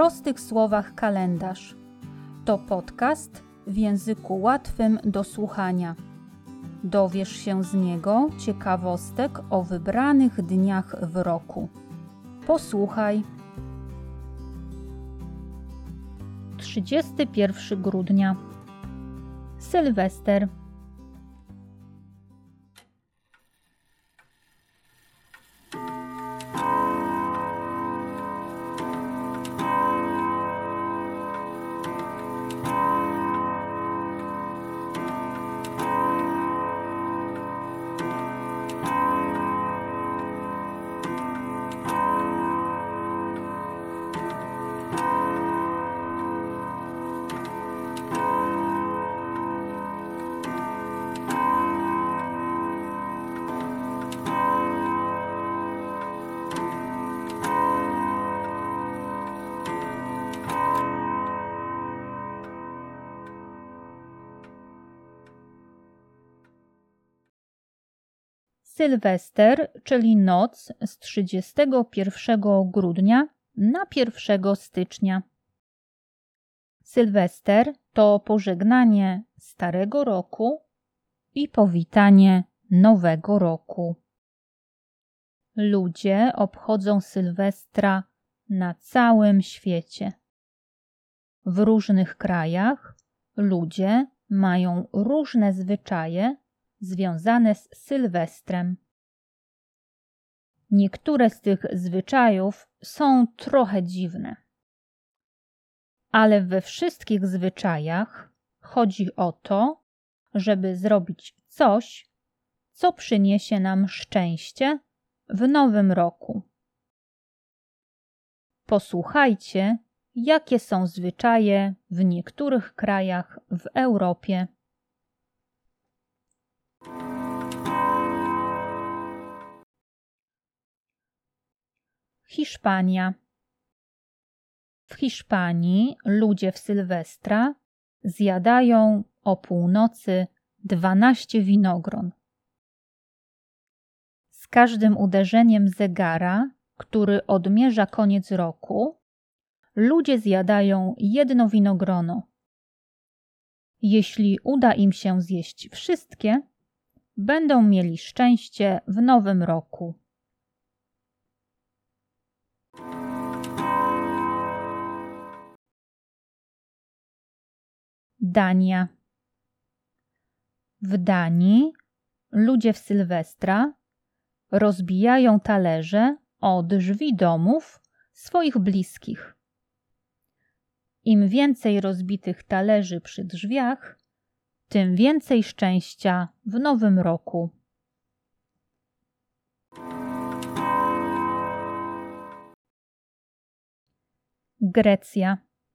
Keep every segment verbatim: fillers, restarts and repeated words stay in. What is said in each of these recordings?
prostych słowach kalendarz. To podcast w języku łatwym do słuchania. Dowiesz się z niego ciekawostek o wybranych dniach w roku. Posłuchaj. trzydziestego pierwszego grudnia. Sylwester. Sylwester, czyli noc z trzydziestego pierwszego grudnia na pierwszego stycznia. Sylwester to pożegnanie starego roku i powitanie nowego roku. Ludzie obchodzą Sylwestra na całym świecie. W różnych krajach ludzie mają różne zwyczaje związane z Sylwestrem. Niektóre z tych zwyczajów są trochę dziwne. Ale we wszystkich zwyczajach chodzi o to, żeby zrobić coś, co przyniesie nam szczęście w nowym roku. Posłuchajcie, jakie są zwyczaje w niektórych krajach w Europie. Hiszpania. W Hiszpanii ludzie w Sylwestra zjadają o północy dwanaście winogron. Z każdym uderzeniem zegara, który odmierza koniec roku, ludzie zjadają jedno winogrono. Jeśli uda im się zjeść wszystkie, będą mieli szczęście w nowym roku. Dania. W Danii ludzie w Sylwestra rozbijają talerze o drzwi domów swoich bliskich. Im więcej rozbitych talerzy przy drzwiach, tym więcej szczęścia w nowym roku. Grecja.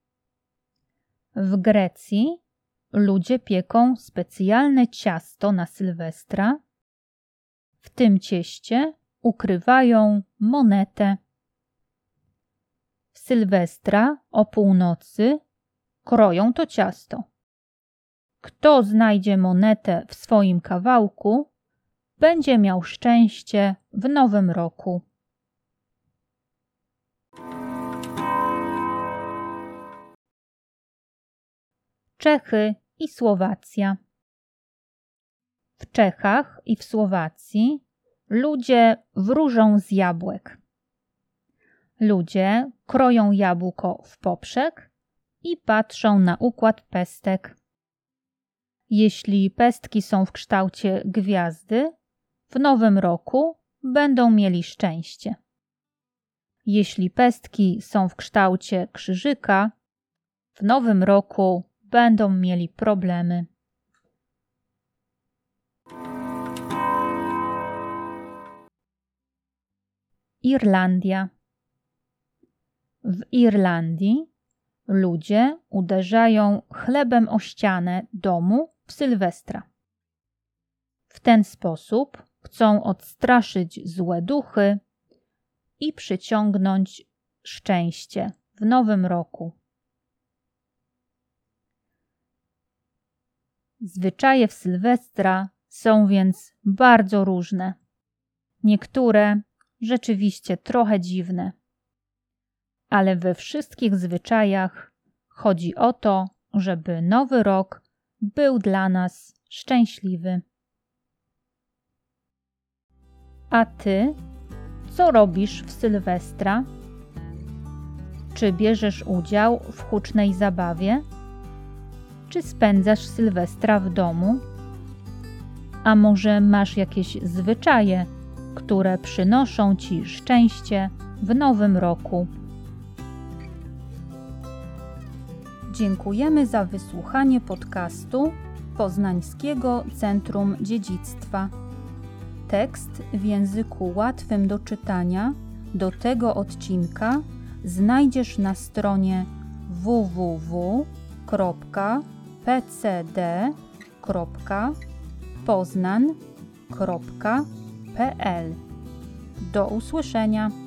W Grecji ludzie pieką specjalne ciasto na Sylwestra. W tym cieście ukrywają monetę. W Sylwestra o północy kroją to ciasto. Kto znajdzie monetę w swoim kawałku, będzie miał szczęście w nowym roku. Czechy i Słowacja. W Czechach i w Słowacji ludzie wróżą z jabłek. Ludzie kroją jabłko w poprzek i patrzą na układ pestek. Jeśli pestki są w kształcie gwiazdy, w nowym roku będą mieli szczęście. Jeśli pestki są w kształcie krzyżyka, w nowym roku będą mieli problemy. Irlandia. W Irlandii ludzie uderzają chlebem o ścianę domu w Sylwestra. W ten sposób chcą odstraszyć złe duchy i przyciągnąć szczęście w nowym roku. Zwyczaje w Sylwestra są więc bardzo różne. Niektóre rzeczywiście trochę dziwne. ale we wszystkich zwyczajach chodzi o to, żeby nowy rok był dla nas szczęśliwy. A ty, co robisz w Sylwestra? Czy bierzesz udział w hucznej zabawie? Czy spędzasz Sylwestra w domu? A może masz jakieś zwyczaje, które przynoszą ci szczęście w nowym roku? Dziękujemy za wysłuchanie podcastu Poznańskiego Centrum Dziedzictwa. Tekst w języku łatwym do czytania do tego odcinka znajdziesz na stronie w w w kropka p c d kropka poznan kropka p l. Do usłyszenia.